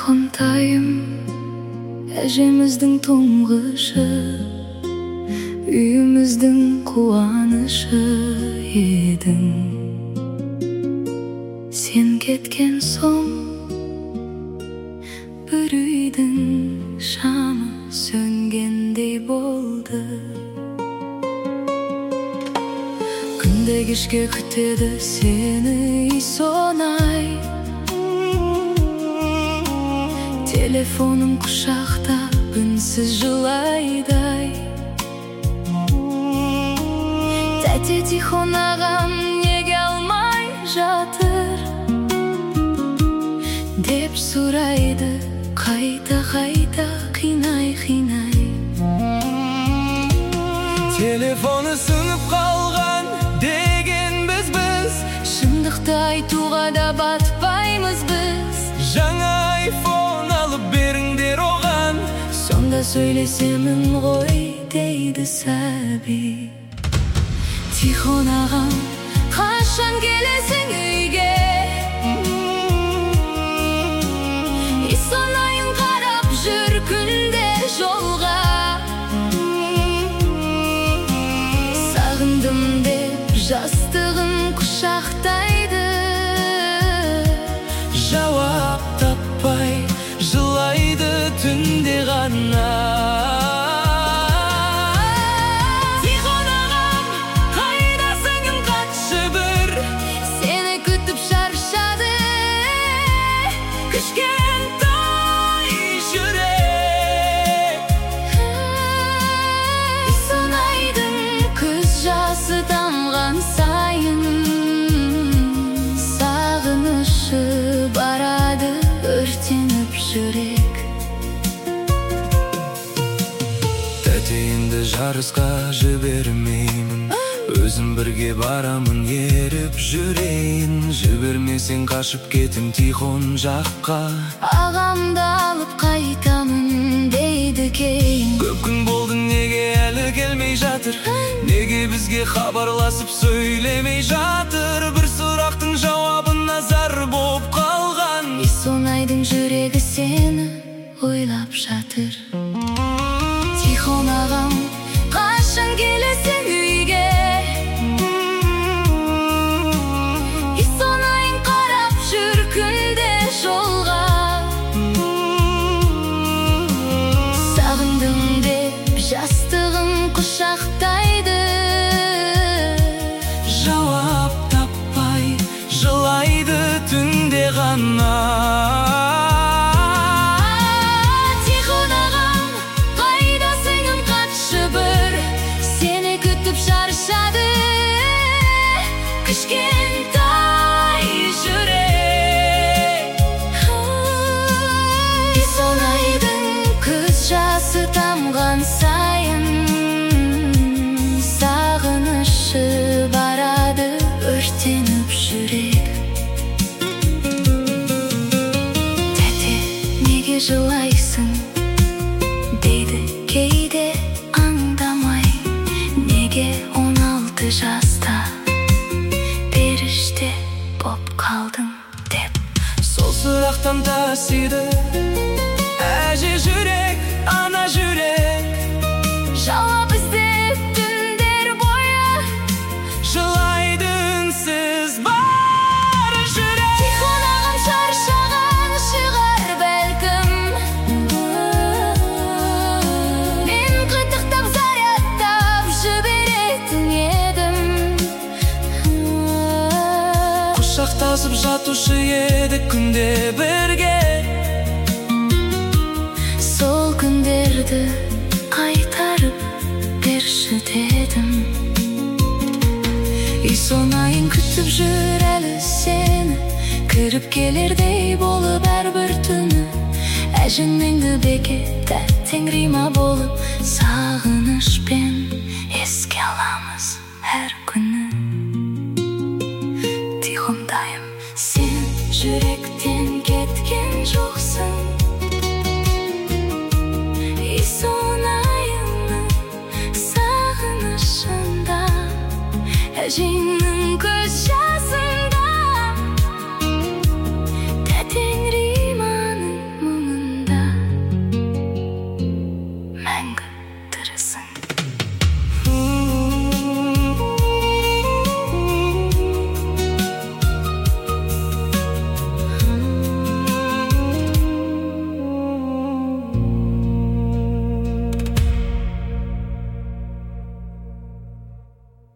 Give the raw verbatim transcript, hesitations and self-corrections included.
Тихонтайым, әжеміздің тұңғышы, үйіміздің қуанышы едің. Сен кеткен соң бір үйдің шамы сөнгендей болды. Күнде кешке күтеді сені Исонай. Телефоным құшақта үнсіз жылайдай. Тәте Тихон ағам неге алмай жатыр деп сұрайды, қайта-қайта қинай-қинай. Телефоны сынып қалған дегенбіз біз, шындықты айтуға да батпаймыз біз. Жаңа айфон алып беріңдер оған, сонда сөйлесемін ғой дейді сәби. Тихон ағам, қашан келесің үйге? Исонайын қарап жүр күнде жолға. Сағындым деп жастығын құшақтайды. Жауап таппай жылайды түнде ғана. Кішкентай жүрек, Исонайдың көз жасы тамған сайын сағынышы барады өртеніп жүрек. Тәтейінді жарысқа жібермеймін, өзім бірге барамын, еріп жүрейін. Жібермесең қашып кетім Тихон жаққа. Ағамды алып қайтамын дейді кейін. Көп күн болды, неге әлі келмей жатыр? Неге бізге хабарласып сөйлемей жатыр? Бір сұрақтың жауабын назар боп қалған. Исонайдың жүрегі сені ойлап жатыр. Тихон ағам, қашан келесің үйге? Исонайын қарап жүр күнде жолға. Сағындым деп жастығын құшақтайды. Жауап таппай жылайды түнде ғана. Кішкентай жүрек, Исонайдың көз жасы тамған сайын сағынышы барады өртеніп жүрек. Тәте, неге жылайсың дейді кейде аңдамай. Неге он алты жаста періште боп қалдың деп. Сол сұрақтан тасиды әже жүрек, ана жүрек. Жауап іздеп түндер бойы жылайды үнсіз бар жүрек. Тихон ағам шаршаған шығар бәлкім. Мен қытықтап зарядтап жіберетін едім. Құшақтасып жатушы еді күнде бірге. Сол күндерді қайтарып берші дедім. Исонайын күтіп жүр әлі сені, кіріп келердей болып әрбір түні. Әжің меңді бекет, тәттең рима болып сағынышпен еске аламыз.